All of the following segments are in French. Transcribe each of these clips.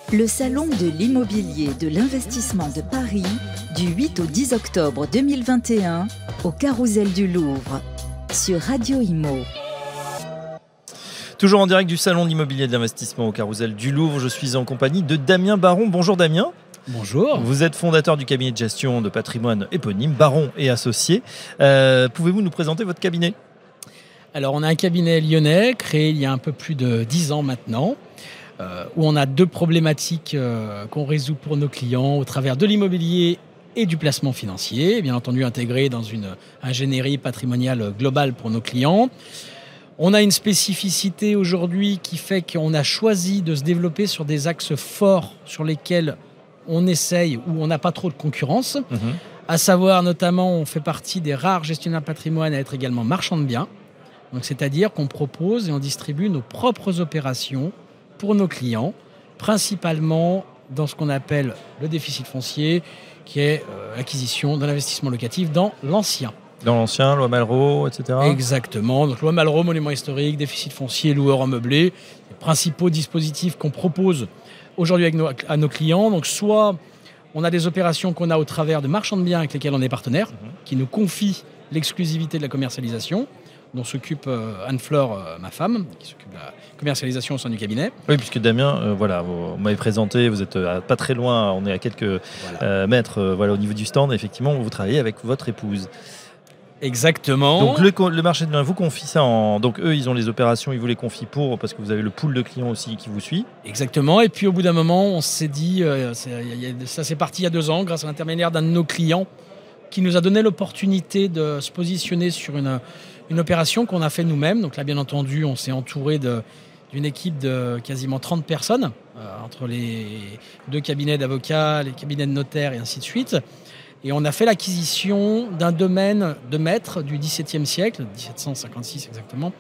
Le salon de l'immobilier de l'investissement de Paris du 8 au 10 octobre 2021 au Carrousel du Louvre sur Radio Imo. Toujours en direct du salon de l'immobilier de l'investissement au Carrousel du Louvre, je suis en compagnie de Damien Baron. Bonjour Damien. Bonjour. Vous êtes fondateur du cabinet de gestion de patrimoine éponyme Baron et Associés. Pouvez-vous nous présenter votre cabinet ? Alors on a un cabinet lyonnais créé il y a un peu plus de 10 ans maintenant, où on a deux problématiques qu'on résout pour nos clients au travers de l'immobilier et du placement financier, bien entendu intégré dans une ingénierie patrimoniale globale pour nos clients. On a une spécificité aujourd'hui qui fait qu'on a choisi de se développer sur des axes forts sur lesquels on essaye, où on n'a pas trop de concurrence, à savoir notamment on fait partie des rares gestionnaires de patrimoine à être également marchands de biens. Donc, c'est-à-dire qu'on propose et on distribue nos propres opérations pour nos clients, principalement dans ce qu'on appelle le déficit foncier, qui est l'acquisition de l'investissement locatif dans l'ancien. Dans l'ancien, loi Malraux, etc. Exactement. Donc, loi Malraux, monument historique, déficit foncier, loueur en meublé, les principaux dispositifs qu'on propose aujourd'hui à nos clients. Donc, soit on a des opérations qu'on a au travers de marchands de biens avec lesquels on est partenaire, qui nous confient l'exclusivité de la commercialisation, dont s'occupe Anne-Fleur, ma femme, qui s'occupe de la commercialisation au sein du cabinet. Oui, puisque Damien, vous m'avez présenté, vous êtes pas très loin, on est à quelques mètres au niveau du stand. Effectivement, vous travaillez avec votre épouse. Exactement. Donc le marché de biens vous confie ça donc eux ils ont les opérations, ils vous les confient parce que vous avez le pool de clients aussi qui vous suit. Exactement. Et puis au bout d'un moment on s'est dit, ça c'est parti il y a 2 ans grâce à l'intermédiaire d'un de nos clients qui nous a donné l'opportunité de se positionner sur une opération qu'on a fait nous-mêmes. Donc là bien entendu on s'est entouré d'une équipe de quasiment 30 personnes entre les 2 cabinets d'avocats, les cabinets de notaires et ainsi de suite. Et on a fait l'acquisition d'un domaine de maître du XVIIe siècle, 1756 exactement,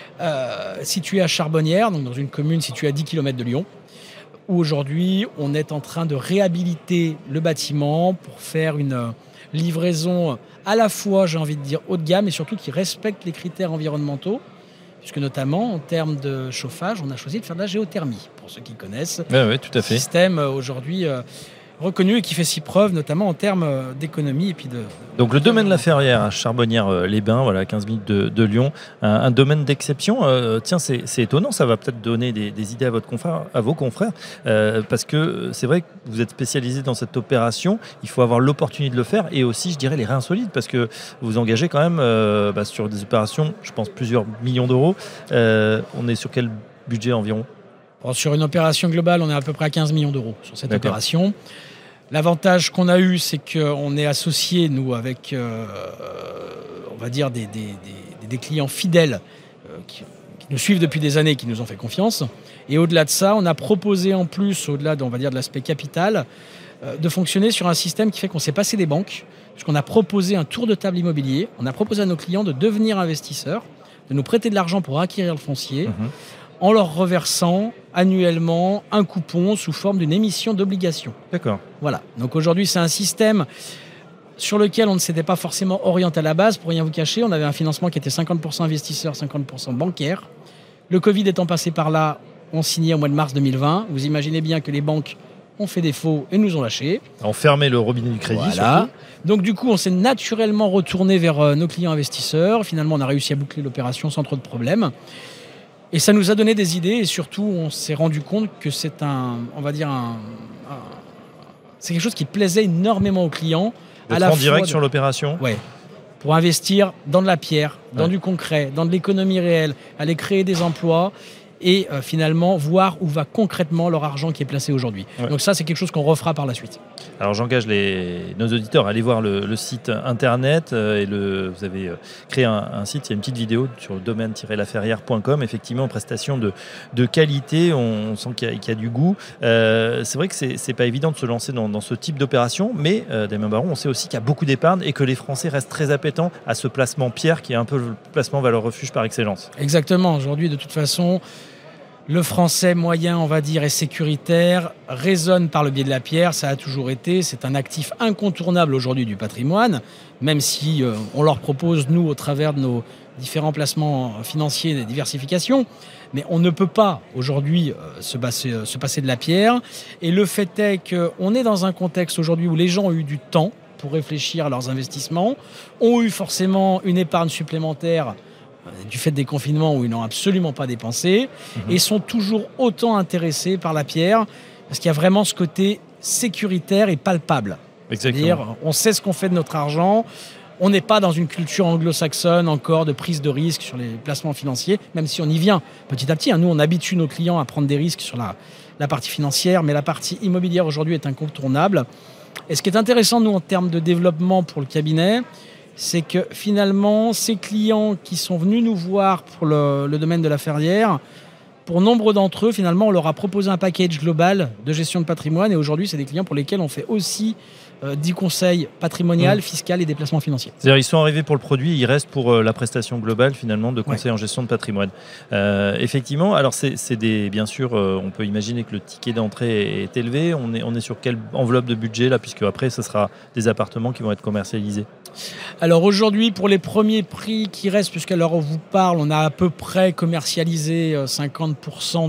situé à Charbonnières, donc dans une commune située à 10 km de Lyon, où aujourd'hui on est en train de réhabiliter le bâtiment pour faire une livraison à la fois, j'ai envie de dire, haut de gamme et surtout qui respecte les critères environnementaux, puisque notamment en termes de chauffage, on a choisi de faire de la géothermie, pour ceux qui connaissent. Oui, tout à fait. Système aujourd'hui reconnu et qui fait 6 preuves, notamment en termes d'économie. Et puis Donc le domaine La Ferrière à Charbonnières-les-Bains, 15 minutes de Lyon, un domaine d'exception. Tiens, c'est étonnant, ça va peut-être donner des idées à vos confrères, parce que c'est vrai que vous êtes spécialisé dans cette opération, il faut avoir l'opportunité de le faire, et aussi, je dirais, les reins solides, parce que vous engagez quand même sur des opérations, je pense, plusieurs millions d'euros. On est sur quel budget environ ? Sur une opération globale, on est à peu près à 15 millions d'euros sur cette opération. L'avantage qu'on a eu, c'est qu'on est associé, nous, avec, on va dire, des clients fidèles qui nous suivent depuis des années, qui nous ont fait confiance. Et au-delà de ça, on a proposé en plus, au-delà de l'aspect capital, de fonctionner sur un système qui fait qu'on s'est passé des banques, puisqu'on a proposé un tour de table immobilier. On a proposé à nos clients de devenir investisseurs, de nous prêter de l'argent pour acquérir le foncier, en leur reversant annuellement un coupon sous forme d'une émission d'obligation. D'accord. Voilà. Donc aujourd'hui, c'est un système sur lequel on ne s'était pas forcément orienté à la base. Pour rien vous cacher, on avait un financement qui était 50% investisseur, 50% bancaire. Le Covid étant passé par là, on signait au mois de mars 2020. Vous imaginez bien que les banques ont fait défaut et nous ont lâchés. On fermait le robinet du crédit, surtout. Donc du coup, on s'est naturellement retourné vers nos clients investisseurs. Finalement, on a réussi à boucler l'opération sans trop de problèmes. Et ça nous a donné des idées et surtout, on s'est rendu compte que c'est c'est quelque chose qui plaisait énormément aux clients. D'être en direct sur l'opération. Ouais. Pour investir dans de la pierre, dans du concret, dans de l'économie réelle, aller créer des emplois et finalement voir où va concrètement leur argent qui est placé aujourd'hui. Ouais. Donc ça, c'est quelque chose qu'on refera par la suite. Alors j'engage nos auditeurs à aller voir le site internet vous avez créé un site, il y a une petite vidéo sur le domaine-laferrière.com, effectivement, prestation de qualité, on sent qu'il y a du goût. C'est vrai que c'est pas évident de se lancer dans ce type d'opération, mais Damien Baron, on sait aussi qu'il y a beaucoup d'épargne et que les Français restent très appétents à ce placement pierre qui est un peu le placement valeur refuge par excellence. Exactement, aujourd'hui de toute façon, le français moyen, on va dire, est sécuritaire, résonne par le biais de la pierre, ça a toujours été, c'est un actif incontournable aujourd'hui du patrimoine, même si on leur propose, nous, au travers de différents placements financiers, des diversifications. Mais on ne peut pas aujourd'hui se passer de la pierre. Et le fait est qu'on est dans un contexte aujourd'hui où les gens ont eu du temps pour réfléchir à leurs investissements, ont eu forcément une épargne supplémentaire du fait des confinements où ils n'ont absolument pas dépensé, et sont toujours autant intéressés par la pierre, parce qu'il y a vraiment ce côté sécuritaire et palpable. Exactement. C'est-à-dire, on sait ce qu'on fait de notre argent. On n'est pas dans une culture anglo-saxonne encore de prise de risque sur les placements financiers, même si on y vient petit à petit. Nous, on habitue nos clients à prendre des risques sur la partie financière, mais la partie immobilière aujourd'hui est incontournable. Et ce qui est intéressant, nous, en termes de développement pour le cabinet, c'est que finalement, ces clients qui sont venus nous voir pour le domaine de la Ferrière, pour nombre d'entre eux, finalement, on leur a proposé un package global de gestion de patrimoine. Et aujourd'hui, c'est des clients pour lesquels on fait aussi du conseil patrimonial, fiscal et des placements financiers. C'est-à-dire ils sont arrivés pour le produit, ils restent pour la prestation globale finalement de conseil en gestion de patrimoine. Effectivement, alors c'est bien sûr, on peut imaginer que le ticket d'entrée est élevé. On est sur quelle enveloppe de budget là, puisque après ce sera des appartements qui vont être commercialisés. Alors aujourd'hui, pour les premiers prix qui restent, puisqu'à l'heure où on vous parle, on a à peu près commercialisé 50%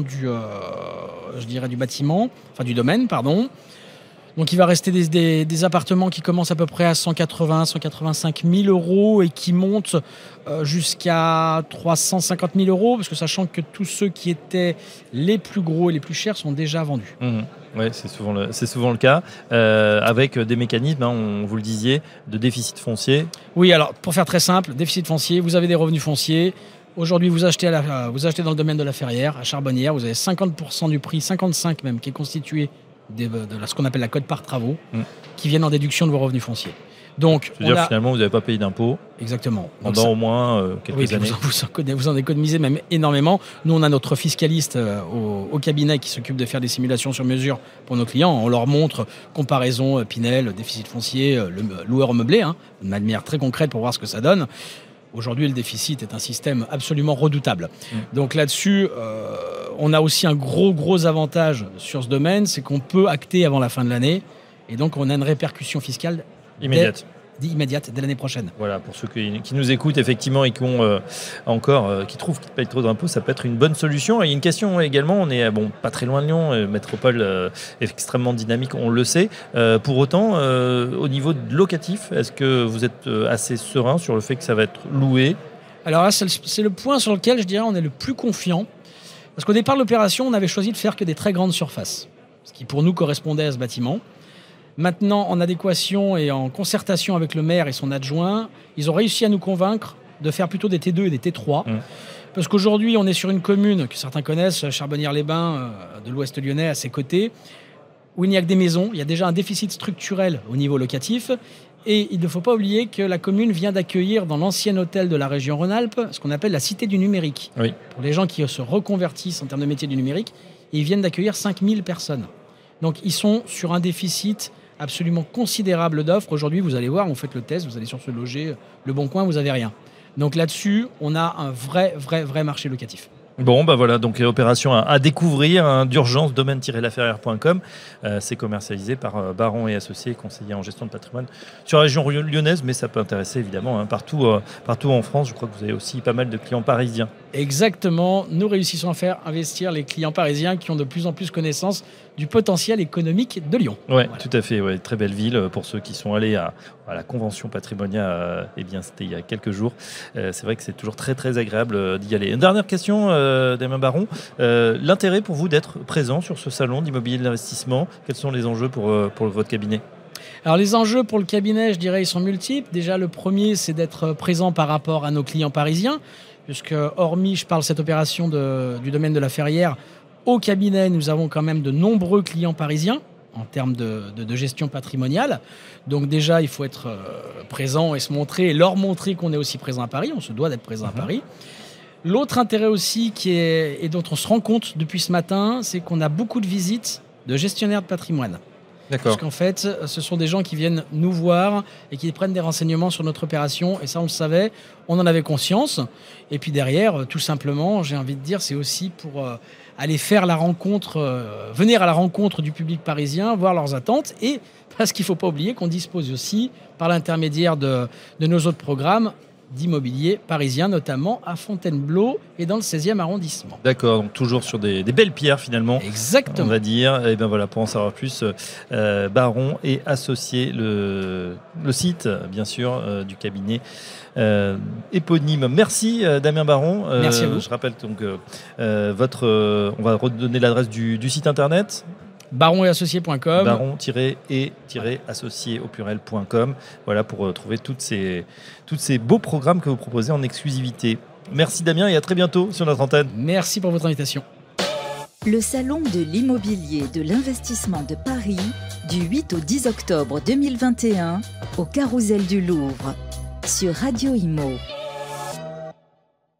du bâtiment, enfin du domaine, pardon. Donc il va rester des appartements qui commencent à peu près à 185 000 euros et qui montent jusqu'à 350 000 euros, parce que sachant que tous ceux qui étaient les plus gros et les plus chers sont déjà vendus. Oui, c'est souvent le cas, avec des mécanismes, on vous le disiez, de déficit foncier. Oui, alors pour faire très simple, déficit foncier, vous avez des revenus fonciers. Aujourd'hui, vous achetez dans le domaine de la Ferrière, à Charbonnières, vous avez 50% du prix, 55% même, qui est constitué de ce qu'on appelle la cote par travaux, qui viennent en déduction de vos revenus fonciers. Donc, c'est-à-dire finalement, vous n'avez pas payé d'impôts. Exactement. Pendant au moins quelques années. Vous en économisez même énormément. Nous, on a notre fiscaliste au cabinet qui s'occupe de faire des simulations sur mesure pour nos clients. On leur montre comparaison Pinel, déficit foncier, le loueur meublé, de manière très concrète pour voir ce que ça donne. Aujourd'hui, le déficit est un système absolument redoutable. Donc là-dessus, on a aussi un gros avantage sur ce domaine, c'est qu'on peut acter avant la fin de l'année. Et donc, on a une répercussion fiscale immédiate dès l'année prochaine. Voilà, pour ceux qui nous écoutent effectivement et qui ont qui trouvent qu'ils payent trop d'impôts, ça peut être une bonne solution. Et il y a une question également, on est pas très loin de Lyon, métropole extrêmement dynamique, on le sait. Pour autant, au niveau locatif, est-ce que vous êtes assez serein sur le fait que ça va être loué ? Alors là, c'est le point sur lequel je dirais on est le plus confiant. Parce qu'au départ de l'opération, on avait choisi de faire que des très grandes surfaces, ce qui pour nous correspondait à ce bâtiment. Maintenant, en adéquation et en concertation avec le maire et son adjoint, ils ont réussi à nous convaincre de faire plutôt des T2 et des T3. Parce qu'aujourd'hui, on est sur une commune que certains connaissent, Charbonnières-les-Bains, de l'Ouest lyonnais, à ses côtés, où il n'y a que des maisons. Il y a déjà un déficit structurel au niveau locatif. Et il ne faut pas oublier que la commune vient d'accueillir dans l'ancien hôtel de la région Rhône-Alpes ce qu'on appelle la Cité du numérique. Oui. Pour les gens qui se reconvertissent en termes de métier du numérique, ils viennent d'accueillir 5000 personnes. Donc ils sont sur un déficit absolument considérable d'offres. Aujourd'hui, vous allez voir, vous faites le test, vous allez sur ce loger, Le Bon Coin, vous n'avez rien. Donc là-dessus, on a un vrai marché locatif. Bon, voilà, donc opération à découvrir, d'urgence, domaine-laferrière.com. C'est commercialisé par Baron et Associés, conseillers en gestion de patrimoine sur la région lyonnaise, mais ça peut intéresser évidemment partout en France. Je crois que vous avez aussi pas mal de clients parisiens. Exactement, nous réussissons à faire investir les clients parisiens qui ont de plus en plus connaissance du potentiel économique de Lyon. Oui, voilà. Tout à fait, très belle ville. Pour ceux qui sont allés à la convention patrimoniale, c'était il y a quelques jours. C'est vrai que c'est toujours très agréable d'y aller. Une dernière question, Damien Baron. L'intérêt pour vous d'être présent sur ce salon d'immobilier de l'investissement, quels sont les enjeux pour votre cabinet ? Alors les enjeux pour le cabinet, je dirais, ils sont multiples. Déjà, le premier, c'est d'être présent par rapport à nos clients parisiens, puisque hormis, je parle cette opération du domaine de la Ferrière, au cabinet, nous avons quand même de nombreux clients parisiens en termes de gestion patrimoniale. Donc déjà, il faut être présent et se montrer, et leur montrer qu'on est aussi présent à Paris. On se doit d'être présent à Paris. L'autre intérêt aussi, et dont on se rend compte depuis ce matin, c'est qu'on a beaucoup de visites de gestionnaires de patrimoine. D'accord. Parce qu'en fait, ce sont des gens qui viennent nous voir et qui prennent des renseignements sur notre opération. Et ça, on le savait, on en avait conscience. Et puis derrière, tout simplement, j'ai envie de dire, c'est aussi pour aller faire la rencontre, venir à la rencontre du public parisien, voir leurs attentes. Et parce qu'il ne faut pas oublier qu'on dispose aussi, par l'intermédiaire de nos autres programmes, d'immobilier parisien, notamment à Fontainebleau et dans le 16e arrondissement. D'accord, donc toujours sur des belles pierres finalement. Exactement. On va dire. Et bien voilà, pour en savoir plus, Baron et Associés, le site, bien sûr, du cabinet éponyme. Merci Damien Baron. Merci à vous. Je rappelle donc on va redonner l'adresse du site internet. baron-et-associés.com. baron-et-associés au pluriel.com. Voilà, pour trouver tous ces beaux programmes que vous proposez en exclusivité. Merci Damien et à très bientôt sur notre antenne. Merci pour votre invitation. Le Salon de l'immobilier de l'investissement de Paris, du 8 au 10 octobre 2021, au Carrousel du Louvre, sur Radio Imo.